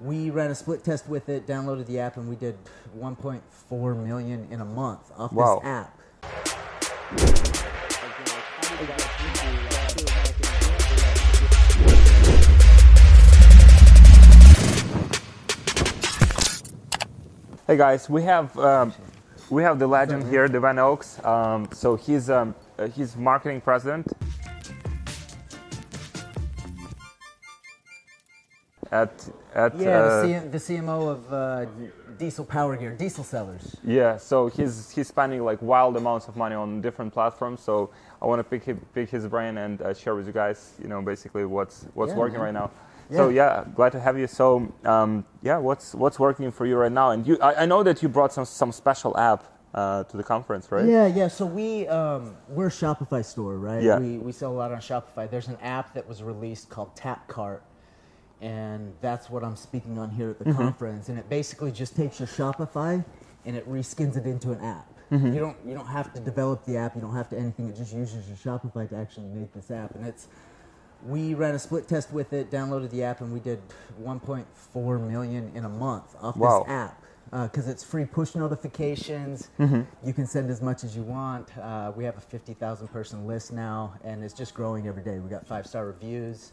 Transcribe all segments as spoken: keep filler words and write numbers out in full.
We ran a split test with it, downloaded the app, and we did one point four million in a month off Wow. this app. Hey guys, we have um, we have the legend here, Devin Oaks. Um, so he's um, uh, he's marketing president at at Yeah, uh, the, C- the C M O of uh, Diesel Power Gear, Diesel Sellers. yeah. So he's he's spending like wild amounts of money on different platforms. So I want to pick his, pick his brain and uh, share with you guys, you know, basically what's what's Yeah, working man. right now. Yeah. So yeah, glad to have you. So um, yeah, what's what's working for you right now? And you, I, I know that you brought some some special app uh, to the conference, right? Yeah, yeah. So we um, we're a Shopify store, right? Yeah. We we sell a lot on Shopify. There's an app that was released called TapCart, and that's what I'm speaking on here at the Mm-hmm. conference. And it basically just takes your Shopify and it reskins it into an app. Mm-hmm. You don't you don't have to develop the app. You don't have to anything. It just uses your Shopify to actually make this app, and it's. We ran a split test with it, downloaded the app, and we did one point four million in a month off Wow. this app because uh, it's free push notifications. Mm-hmm. You can send as much as you want. Uh, we have a fifty thousand person list now, and it's just growing every day. We got five star reviews.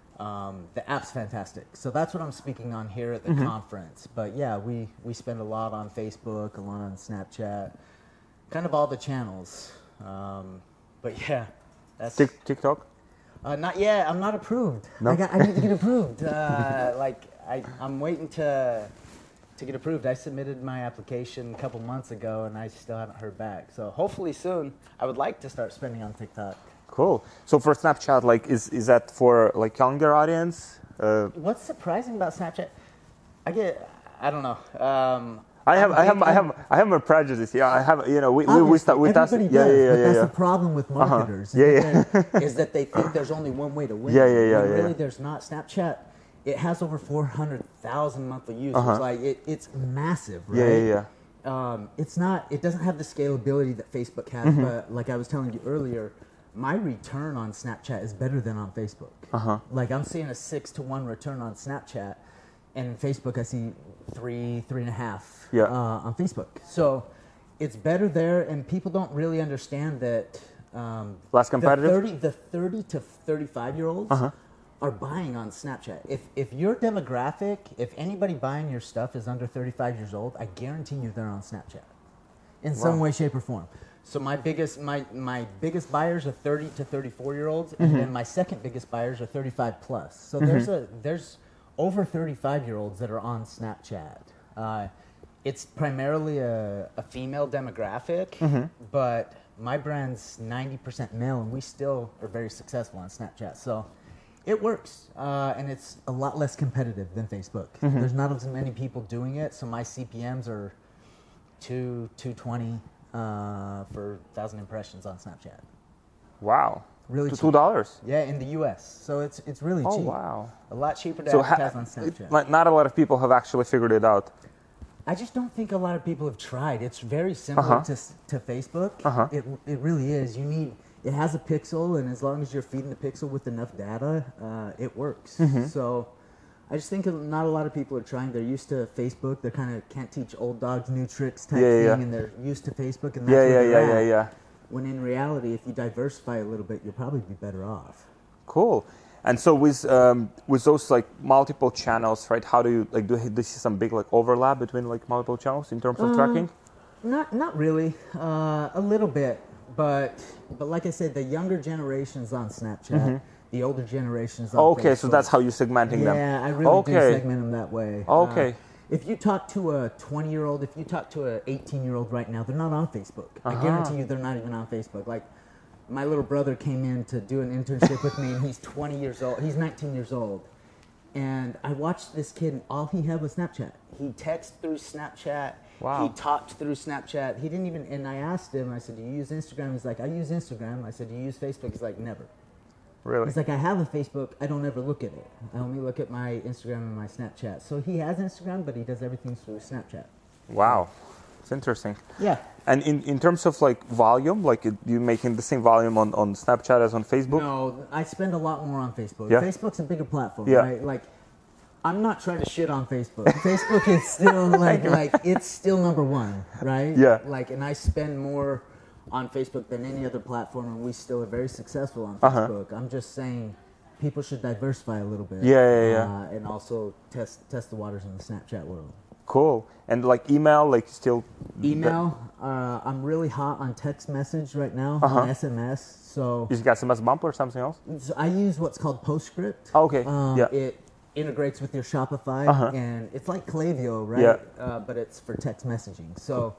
Um, the app's fantastic. So that's what I'm speaking on here at the Mm-hmm. conference. But yeah, we, we spend a lot on Facebook, a lot on Snapchat, kind of all the channels. Um, but yeah, that's... Tik- TikTok. Uh, not yet. I'm not approved. No? I got. I need to get approved. Uh, like I, I'm waiting to to get approved. I submitted my application a couple months ago, and I still haven't heard back. So hopefully soon. I would like to start spending on TikTok. Cool. So for Snapchat, like, is is that for like younger audience? Uh, What's surprising about Snapchat? I get. I don't know. Um, I have, I'm I have, big- I have, I have a prejudice. Yeah, I have. You know, we we we, Obviously, start, we test. everybody Yeah, does, yeah, yeah, but yeah. that's yeah. the problem with marketers. Yeah, is yeah. that they- is that they think there's only one way to win. Yeah, yeah, yeah, When yeah. really, there's not. Snapchat, it has over four hundred thousand monthly users. Uh-huh. Like it, it's massive, right? Yeah, yeah, yeah. Um, it's not. It doesn't have the scalability that Facebook has. Mm-hmm. But like I was telling you earlier, my return on Snapchat is better than on Facebook. Uh-huh. Like I'm seeing a six to one return on Snapchat, and in Facebook I see three, three and a half Yeah. uh, on Facebook. So it's better there, and people don't really understand that. Um, Less competitive? The thirty, the thirty to thirty-five year olds Uh-huh. are buying on Snapchat. If if your demographic, if anybody buying your stuff is under thirty-five years old, I guarantee you they're on Snapchat, in some Wow. way, shape, or form. So my biggest my my biggest buyers are thirty to thirty-four year olds, Mm-hmm. and then my second biggest buyers are thirty-five plus. So there's a there's over thirty-five year olds that are on Snapchat. Uh, it's primarily a, a female demographic, Mm-hmm. but my brand's ninety percent male, and we still are very successful on Snapchat. So it works, uh, and it's a lot less competitive than Facebook. Mm-hmm. There's not as many people doing it, so my C P Ms are two two twenty uh, for thousand impressions on Snapchat. Wow. Really To cheap. two dollars. Yeah, in the U S, so it's it's really Oh cheap. wow. A lot cheaper to So ha- advertise on Snapchat. like, not a lot of people have actually figured it out. I just don't think a lot of people have tried. It's very similar Uh-huh. to s- to Facebook. Uh-huh. It it really is. You need it has a pixel, and as long as you're feeding the pixel with enough data, uh, it works. Mm-hmm. So I just think not a lot of people are trying. They're used to Facebook. They kind of can't teach old dogs new tricks type Yeah, yeah, thing, yeah. and they're used to Facebook. And that's Yeah, where yeah, they're yeah, at. yeah, yeah. When in reality, if you diversify a little bit, you'll probably be better off. Cool. And so with um, with those like multiple channels, right? How do you like do you, do you see some big like overlap between like multiple channels in terms of Uh, tracking? Not not really. Uh, a little bit, but but like I said, the younger generations on Snapchat, the older generations on Oh, okay, so Facebook. that's how you're segmenting yeah, them. I really Okay. do segment them that way. Okay. Uh, if you talk to a twenty-year-old, if you talk to a eighteen-year-old right now, they're not on Facebook. I Uh-huh. guarantee you, they're not even on Facebook. Like, my little brother came in to do an internship with me, and he's twenty years old. He's nineteen years old. And I watched this kid, and all he had was Snapchat. He texted through Snapchat. Wow. He talked through Snapchat. He didn't even, and I asked him, I said, do you use Instagram? He's like, I use Instagram. I said, do you use Facebook? He's like, never. Really? He's like, I have a Facebook. I don't ever look at it. I only look at my Instagram and my Snapchat. So he has Instagram, but he does everything through Snapchat. Wow. It's interesting. Yeah. And in, in terms of like volume, like it- you making the same volume on, on Snapchat as on Facebook? No, I spend a lot more on Facebook. Yeah. Facebook's a bigger platform, Yeah. right? Like, I'm not trying to shit on Facebook. Facebook is still like like it's still number one, right? Yeah. Like, and I spend more on Facebook than any other platform, and we still are very successful on Uh-huh. Facebook. I'm just saying, people should diversify a little bit. Yeah, yeah, yeah. Uh, and also test test the waters in the Snapchat world. Cool. And like email, like still. Email. Uh, I'm really hot on text message right now, Uh-huh. on S M S. So, You got S M S bump or something else? so I use what's called PostScript. Oh, okay. Um, Yeah. It integrates with your Shopify, Uh-huh. and it's like Klaviyo, right? Yeah. Uh, but it's for text messaging. So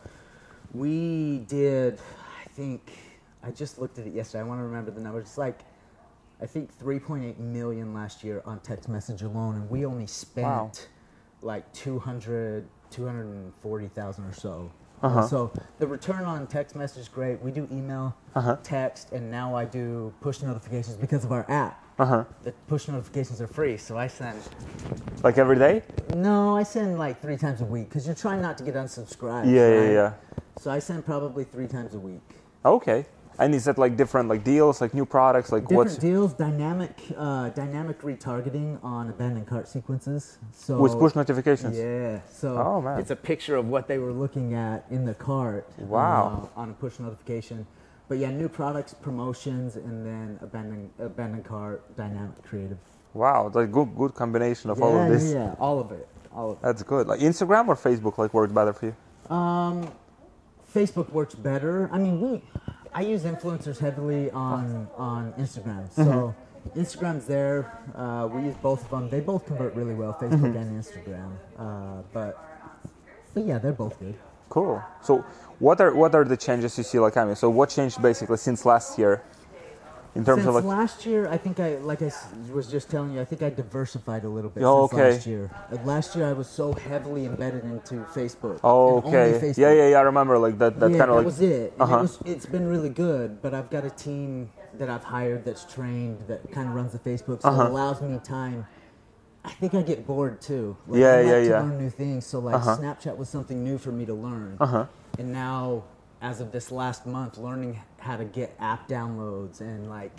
we did, I think, I just looked at it yesterday. I want to remember the numbers. It's like, I think three point eight million last year on text message alone, and we only spent Wow. like two hundred, two hundred forty thousand or so. Uh-huh. So the return on text message is great. We do email, Uh-huh. text, and now I do push notifications because of our app. Uh-huh. The push notifications are free, so I send. Like every day? No, I send like three times a week because you're trying not to get unsubscribed. Yeah, yeah, right? yeah. So I send probably three times a week. Okay. And is that like different like deals, like new products, like Different what's deals, dynamic, uh, dynamic retargeting on abandoned cart sequences. So with push notifications? Yeah. So Oh, man. it's a picture of what they were looking at in the cart. Wow. Uh, on a push notification. But yeah, new products, promotions, and then abandoned abandoned cart, dynamic creative. Wow, like good good combination of yeah, all of this. Yeah, yeah, all of it, all of it. That's good. Like Instagram or Facebook like works better for you? Um, Facebook works better. I mean, we, I use influencers heavily on on Instagram. So Mm-hmm. Instagram's there. Uh, we use both of them. They both convert really well, Facebook Mm-hmm. and Instagram. Uh, but but yeah, they're both good. Cool. So what are what are the changes you see like I mean? So what changed basically since last year in terms Since of like last year, I think I, like I s- was just telling you, I think I diversified a little bit Oh, since okay. last year. Uh, last year, I was so heavily embedded into Facebook. Oh, and only okay. Facebook. Yeah, yeah, yeah. I remember like that. That yeah, kind of that like. was it. And Uh-huh. it was, it's been really good, but I've got a team that I've hired that's trained that kind of runs the Facebook, so Uh-huh. it allows me time. I think I get bored too. Like, Yeah, I like yeah, to yeah. learn new things. So like Uh-huh. Snapchat was something new for me to learn, Uh-huh. and now as of this last month, learning how to get app downloads and like.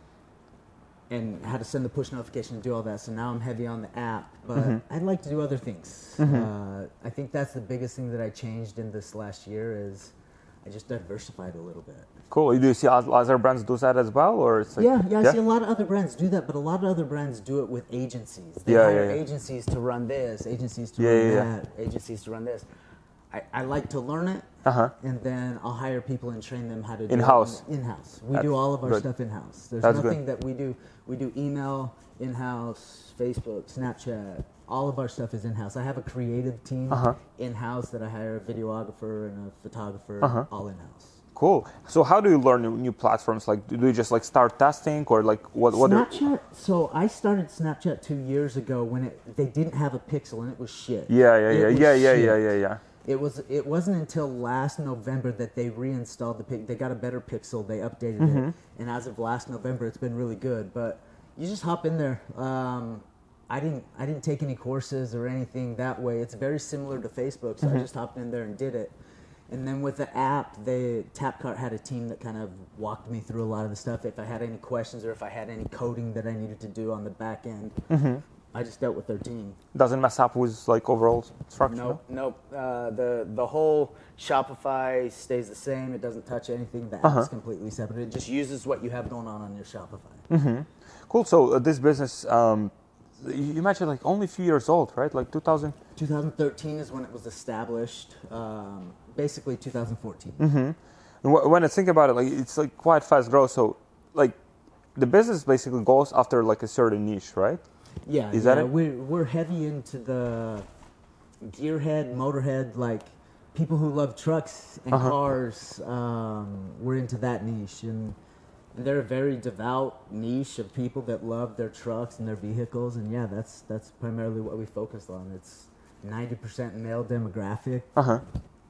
And how to send the push notification and do all that. So now I'm heavy on the app, but Mm-hmm. I'd like to do other things. Uh, I think that's the biggest thing that I changed in this last year is I just diversified a little bit. Cool. Do you see oth- other brands do that as well, or it's like Yeah, yeah, I see a lot of other brands do that, but a lot of other brands do it with agencies. They Yeah, hire yeah, yeah. agencies to run this, agencies to Yeah, run yeah, yeah. that, agencies to run this. I, I like to learn it, Uh-huh. and then I'll hire people and train them how to do In-house. it. In-house. We That's do all of our good. stuff in-house. There's That's good. nothing that we do. We do email in-house, Facebook, Snapchat. All of our stuff is in-house. I have a creative team Uh-huh. in-house that I hire a videographer and a photographer, Uh-huh. all in-house. Cool. So how do you learn new, new platforms? Like, do you just like start testing, or like what? What? are- Snapchat. So I started Snapchat two years ago when it they didn't have a pixel and it was shit. yeah, yeah, It yeah, was yeah, yeah, shit. yeah, yeah, yeah. It was. It wasn't until last November that they reinstalled the pic. They got a better pixel. They updated Mm-hmm. it, and as of last November, it's been really good. But you just hop in there. Um, I didn't. I didn't take any courses or anything that way. It's very similar to Facebook, so Mm-hmm. I just hopped in there and did it. And then with the app, they Tapcart had a team that kind of walked me through a lot of the stuff. If I had any questions or if I had any coding that I needed to do on the back end, Mm-hmm. I just dealt with their team. Doesn't mess up with like overall structure. Nope, nope. Uh, the the whole Shopify stays the same. It doesn't touch anything. The app's Uh-huh. completely separate. It just uses what you have going on on your Shopify. Mm-hmm. Cool. So uh, this business, um, you you mentioned like only a few years old, right? Like two thousand. twenty thirteen is when it was established. Um, basically, two thousand fourteen. Mm-hmm. And wh- when I think about it, like it's like quite fast growth. So like the business basically goes after like a certain niche, right? Yeah, Is yeah, that it? We're, we're heavy into the gearhead, motorhead, like people who love trucks and Uh-huh. cars. Um, we're into that niche, and they're a very devout niche of people that love their trucks and their vehicles. And yeah, that's that's primarily what we focus on. It's ninety percent male demographic, Uh huh.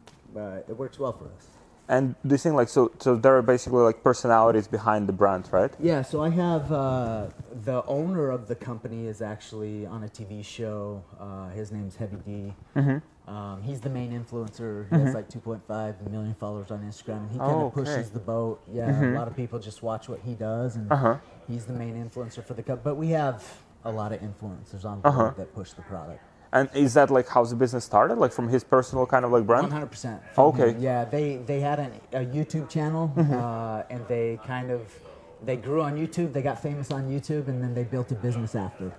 but it works well for us. And do you think like so? So there are basically like personalities behind the brand, right? Yeah, so I have uh, the owner of the company is actually on a T V show. Uh, his name's Heavy D. Mm-hmm. Um, he's the main influencer. He has like two point five million followers on Instagram, and he kind of Oh, okay. pushes the boat. Yeah, Mhm. a lot of people just watch what he does, and Uh huh. he's the main influencer for the company. But we have a lot of influencers on board Uh-huh. that push the product. And is that like how the business started, like from his personal kind of like brand? One hundred percent. Okay. Yeah, they they had an, a YouTube channel, uh, and they kind of they grew on YouTube. They got famous on YouTube, and then they built a business after.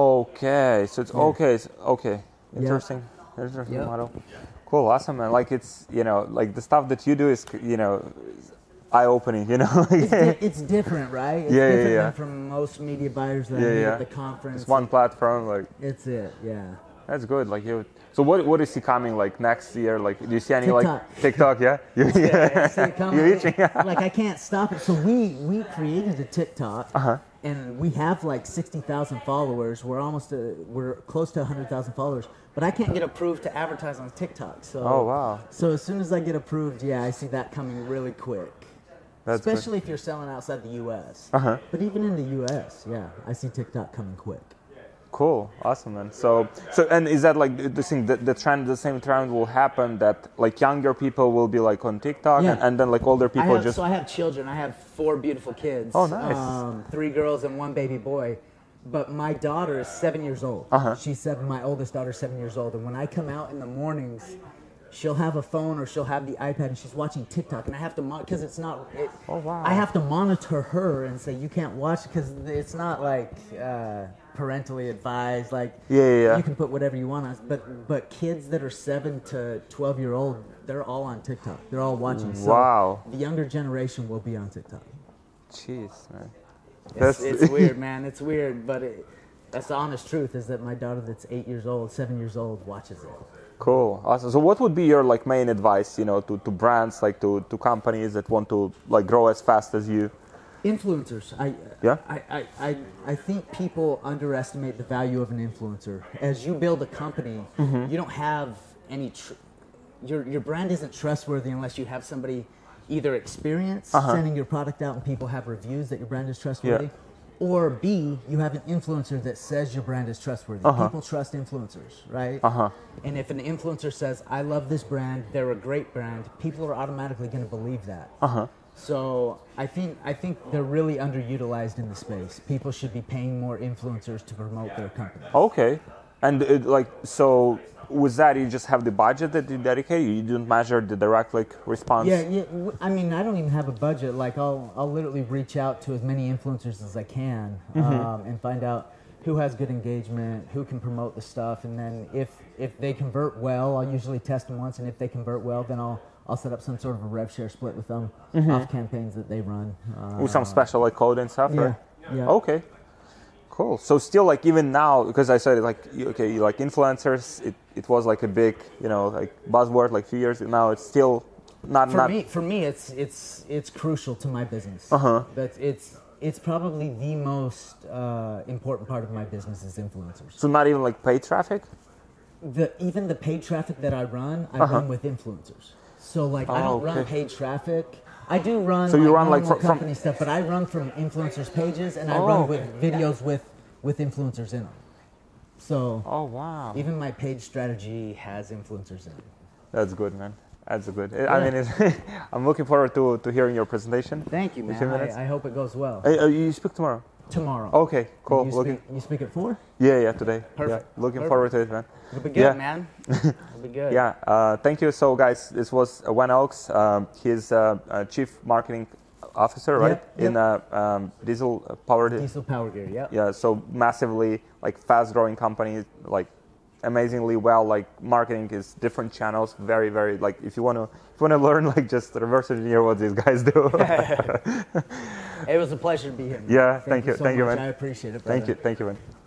Okay, so it's Yeah. okay, it's okay. Yeah. Interesting, interesting Yeah. model. Cool, awesome, man. Like it's you know like the stuff that you do is you know eye-opening, you know. It's, di- it's different, right? It's Yeah, yeah, different yeah. than from most media buyers that Yeah, I meet yeah. at the conference. It's one platform, like It's it, yeah. that's good. Like you. So what what is he coming like next year? Like do you see any TikTok. like TikTok? Yeah. You- Yeah, I see it coming. You're itching. Like I can't stop it. So we we created a TikTok, Uh-huh. and we have like sixty thousand followers. We're almost uh we're close to a hundred thousand followers, but I can't get approved to advertise on TikTok. So Oh, wow. So as soon as I get approved, yeah, I see that coming really quick. That's good. Especially if you're selling outside the U S. Uh-huh. But even in the U S, yeah, I see TikTok coming quick. Cool, awesome, man. So, so, and is that like the thing that the trend, the same trend will happen that like younger people will be like on TikTok, Yeah. and, and then like older I people have, just. So I have children. I have four beautiful kids. Oh, nice. Um, three girls and one baby boy. But my daughter is seven years old. Uh-huh. She's seven. My oldest daughter is seven years old. And when I come out in the mornings, she'll have a phone or she'll have the iPad and she's watching TikTok. And I have to because it's not. It, Oh, wow. I have to monitor her and say you can't watch because it's not like uh, parentally advised. Like Yeah, yeah, yeah. you can put whatever you want on. But but kids that are seven to twelve year old, they're all on TikTok. They're all watching. So Wow. the younger generation will be on TikTok. Jeez, man. It's, That's- it's weird, man. It's weird, but it, that's the honest truth. Is that my daughter, that's eight years old, seven years old, watches it. Cool, awesome. So, what would be your like main advice, you know, to, to brands, like to, to companies that want to like grow as fast as you? Influencers. I, Yeah? I, I, I, I think people underestimate the value of an influencer. As you build a company, Mm-hmm. you don't have any. Tr- your your brand isn't trustworthy unless you have somebody either experienced Uh-huh. sending your product out and people have reviews that your brand is trustworthy, or B, you have an influencer that says your brand is trustworthy. Uh-huh. People trust influencers, right? Uh-huh. And if an influencer says, I love this brand, they're a great brand, people are automatically going to believe that. Uh-huh. So I think I think they're really underutilized in the space. People should be paying more influencers to promote their company. Okay. And it, like, so with that, you just have the budget that you dedicate? You don't measure the direct like response? Yeah, yeah. w- I mean, I don't even have a budget. Like, I'll I'll literally reach out to as many influencers as I can um, and find out who has good engagement, who can promote the stuff, and then if if they convert well, I'll usually test them once, and if they convert well, then I'll I'll set up some sort of a rev share split with them off campaigns that they run. Uh, With some special like code and stuff? yeah, right? yeah. Okay. Cool. So still like even now, because I said like you- okay, you like influencers, it, it was like a big you know like buzzword like a few years. Now it's still not For not. me, for me, it's it's it's crucial to my business. Uh-huh. That's it's it's probably the most uh, important part of my business is influencers. So not even like paid traffic. The even the paid traffic that I run, I Uh-huh. run with influencers. So like I Oh, don't run okay. paid traffic. I do run So you run, like, normal fro- from- company stuff, but I run from influencers pages and I Oh, run okay. with videos with with influencers in them. So Oh wow. even my page strategy has influencers in it. That's good, man. That's good. I Yeah. mean, it's I'm looking forward to, to hearing your presentation. Thank you, In man. two minutes. I, I hope it goes well. Hey, uh, you speak tomorrow. Tomorrow. Okay, cool. You Looking. speak, you speak at four? Yeah, yeah, today. Perfect. Yeah, looking Perfect. forward to it, man. It'll be good, Yeah. man. It'll be good. Yeah, uh, thank you. So, guys, this was uh, Wen Oaks. Um, he's uh, uh, Chief Marketing Officer, right? Yep, yep. In uh, um, diesel uh, powered. Diesel Power Gear, yeah. Yeah, so massively like fast-growing company, like amazingly well. Like marketing is different channels. Very, very like if you want to if you want to learn like just reverse engineer what these guys do. It was a pleasure to be here. man. Yeah, thank you, so thank you, much. man. I appreciate it. Thank brother. you, thank you, man.